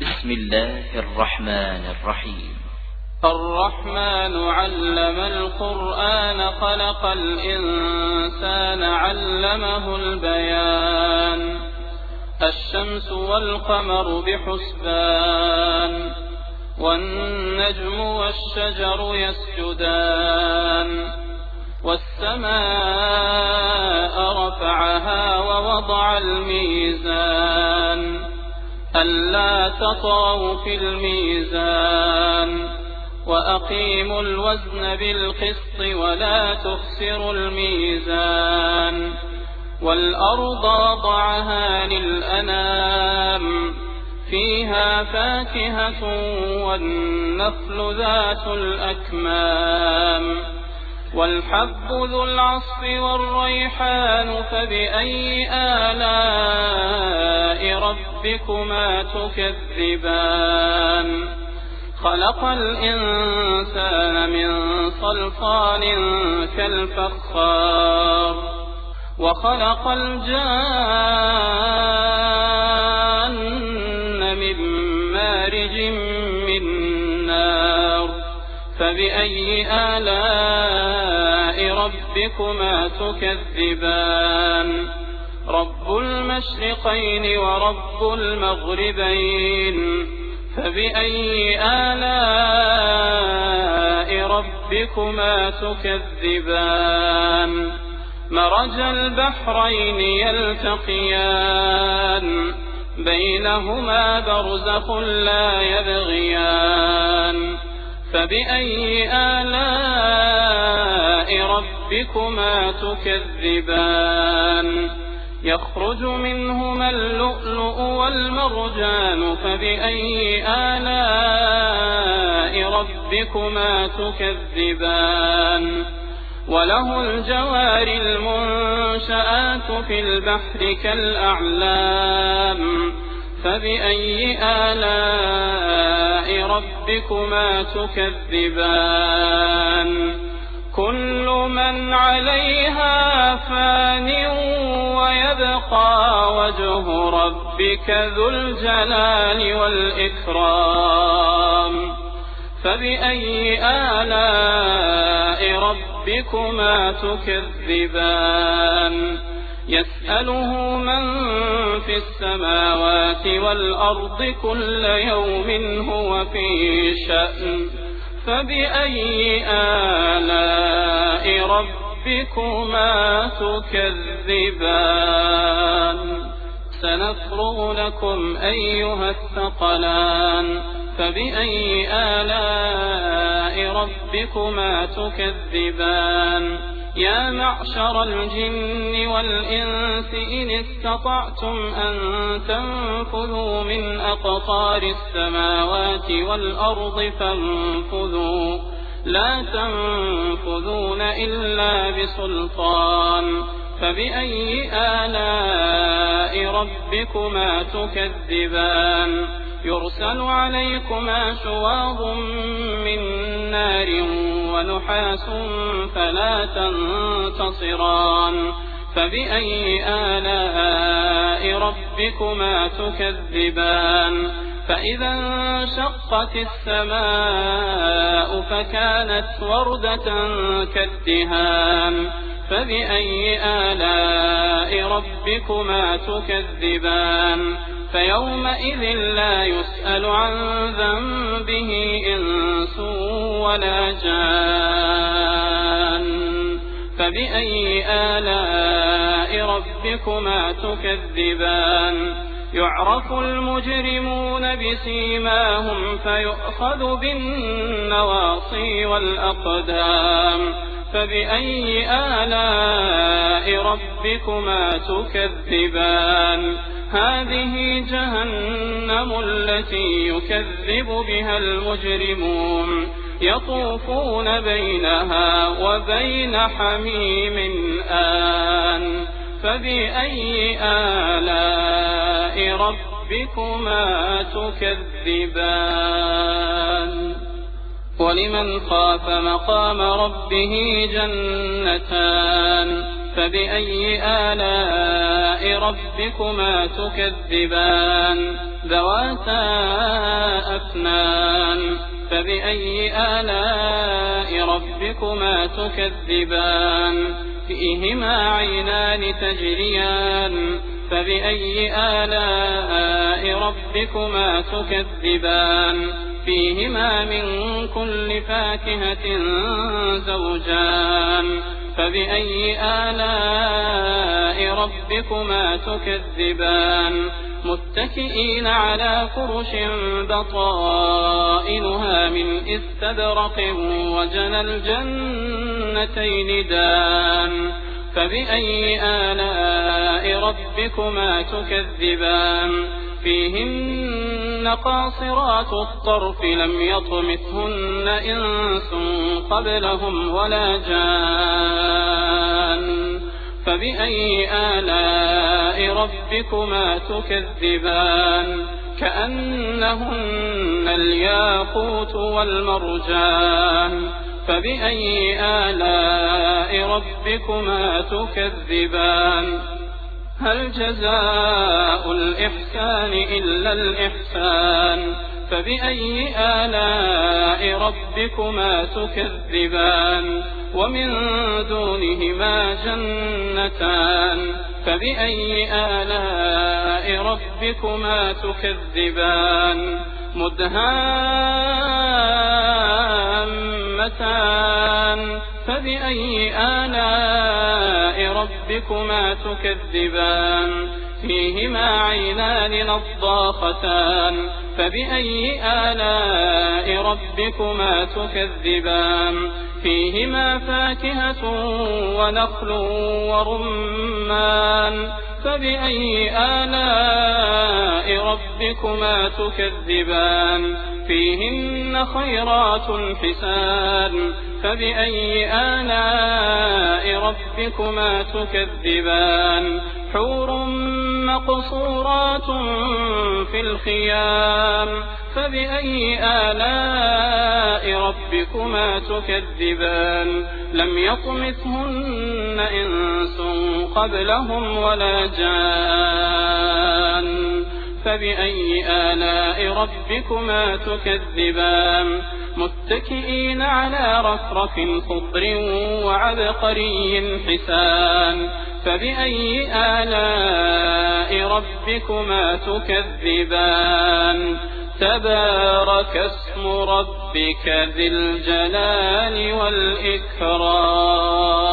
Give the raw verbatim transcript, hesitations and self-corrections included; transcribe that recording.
بسم الله الرحمن الرحيم. الرحمن علم القرآن خلق الإنسان علمه البيان. الشمس والقمر بحسبان والنجم والشجر يسجدان والسماء رفعها ووضع الميزان ألا تطغوا في الميزان وأقيموا الوزن بالقسط ولا تخسروا الميزان والأرض وضعها للأنام فيها فاكهة والنخل ذات الأكمام والحب ذو العصف والريحان فبأي آلاء ربكما تكذبان خلق الإنسان من صلصال كالفخار وخلق الجان من مارج من نار فبأي آلاء ربكما تكذبان رب المشرقين ورب المغربين فبأي آلاء ربكما تكذبان مرج البحرين يلتقيان بينهما برزخ لا يبغيان فبأي آلاء ربكما تكذبان يخرج منهما اللؤلؤ والمرجان فبأي آلاء ربكما تكذبان وله الجوار المنشآت في البحر كالأعلام فبأي آلاء ربكما تكذبان كل من عليها فان ويبقى وجه ربك ذو الجلال والإكرام فبأي آلاء ربكما تكذبان يسأله من في السماوات والأرض كل يوم هو في شأن فبأي آلاء ربكما تكذبان سنفرغ لكم أيها الثقلان فبأي آلاء ربكما تكذبان يا معشر الجن والإنس إن استطعتم أن تنفذوا من أقطار السماوات والأرض فانفذوا لا تنفذون إلا بسلطان فبأي آلاء ربكما تكذبان يرسل عليكما شواظ من نار ونحاس فلا تنتصران فبأي آلاء ربكما تكذبان فإذا انشقت السماء فكانت وردة كالدهان فبأي آلاء ربكما تكذبان فيومئذ لا يسأل عن ذنبه إنس ولا جان فبأي آلاء ربكما تكذبان يعرف المجرمون بسيماهم فيؤخذ بالنواصي والأقدام فبأي آلاء ربكما تكذبان هذه جهنم التي يكذب بها المجرمون يطوفون بينها وبين حميم آن فبأي آلاء ربكما تكذبان ولمن خاف مقام ربه جنتان فبأي آلاء ربكما تكذبان ذواتا أفنان فبأي آلاء ربكما تكذبان فيهما عينان تجريان فبأي آلاء ربكما تكذبان فيهما من كل فاكهة زوجان فبأي آلاء ربكما تكذبان متكئين على فرش بطائنها من استبرق وجنى الجنتين دان فبأي آلاء ربكما تكذبان فيهن قاصرات الطرف لم يطمثهن إنس قبلهم ولا جان فبأي آلاء ربكما تكذبان كأنهن الياقوت والمرجان فبأي آلاء ربكما تكذبان هل جزاء الإحسان إلا الإحسان فبأي آلاء ربكما تكذبان ومن دونهما جنتان فبأي آلاء ربكما تكذبان مدهامتان فبأي آلاء ربكما تكذبان فيهما عينان نضاختان فبأي آلاء ربكما تكذبان فيهما فاكهة ونخل ورمان فبأي آلاء ربكما تكذبان فيهن خيرات حسان فبأي آلاء ربكما تكذبان حور مقصورات في الخيام فبأي آلاء ربكما تكذبان لم يطمثهن إنس قبلهم ولا جان فبأي آلاء ربكما تكذبان متكئين على رفرف خضر وعبقري حسان فبأي آلاء ربكما تكذبان تبارك اسم ربك ذي الجلال والإكرام